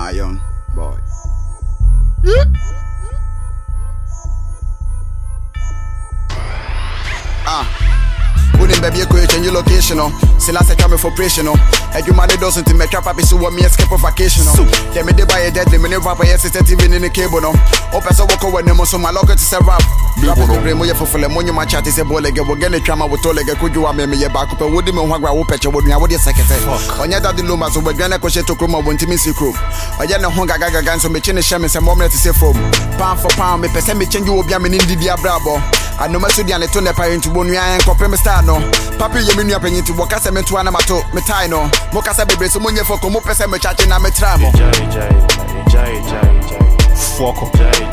young boy. Wouldn't baby a change your location, still I say coming for operation, and you money doesn't make trap up is what me escape for vacation. They made buy a deadly minute rapper, yes, it's even in the cable. Open so walk away, so my locker to say rap. Rap for full money, my chat is a boy, like we're gonna trauma with all like a could you want me back up a woody man, what I will patch with me, I would secretary. On your daddy Luma, so we're gonna crochet to Chroma, one Timothy crew. I get no hunger gagan, so me chin shaman, some moment to say from pound for pound, me percent me change you will be a in India bravo. I know my studio and a ton of parent to one and copper star no. Papi, you mean you're paying to work as a man to Anamato, Metino, Mocasa baby, so when you for come up as a chatting, I'm a tramo. Fuck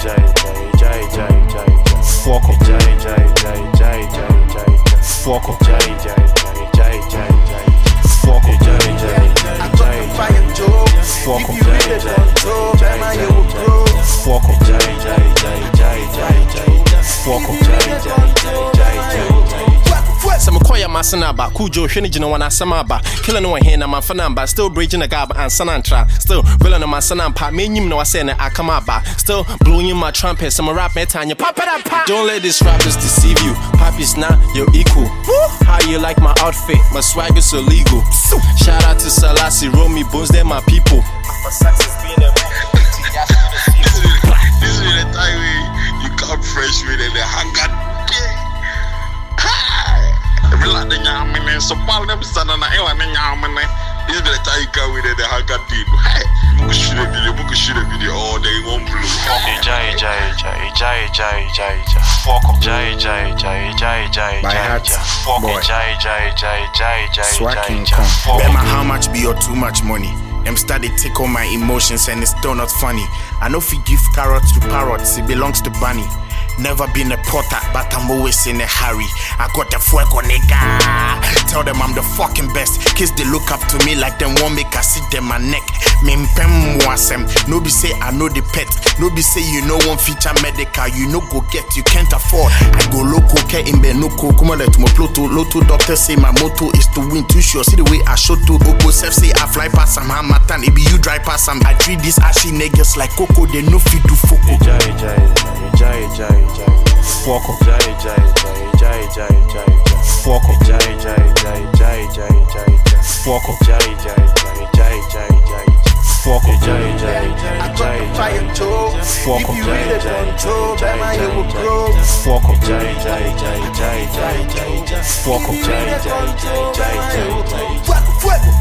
Some Koya Masanaba, Kujo, Shinijino, and Asamaba, killing no hand, I'm a fanamba, still bridging a gab and Sanantra, still villain of my sanampa, meaning no Asena Akamaba, still blowing my trumpet, some rap metanya, papa. Don't let these rappers deceive you, Papi's not your equal. How you like my outfit? My swag is illegal. Shout out to Salasi, Romy Bones, they're my people. This is the time you come fresh with the hunger. Relax the yamine, so Paul them stand on the island in yamine. This is the time you come with the hunger deal. Hey, book shoot a video all day, one blue. Jai. Bema, how much be your too much money? Them started take on my emotions and it's still not funny. I know if you give carrots to parrots, it belongs to Bunny. Never been a potter, but I'm always in a hurry. I got the fuego nigga. Tell them I'm the fucking best. Kids they look up to me like them won't make I sit them my neck. Mimpem wasem. No be say I know the pet. No be say you know one feature medical. You know go get, you can't afford. I go loco, ke imbe no ko. Come let my ploto. Loto doctor say my motto is to win. Too sure. See the way I shot to Oko Sef say I fly past some hamatan. It be you drive past some. I treat these ashy niggas like Coco. They no fit do foko. Jai. Fuck up. Jai. Fuck up. Jai. Fuck up. Jai. Fuck up. Jai. Fuck up. Fuck up. Jai. Fuck up. Jai.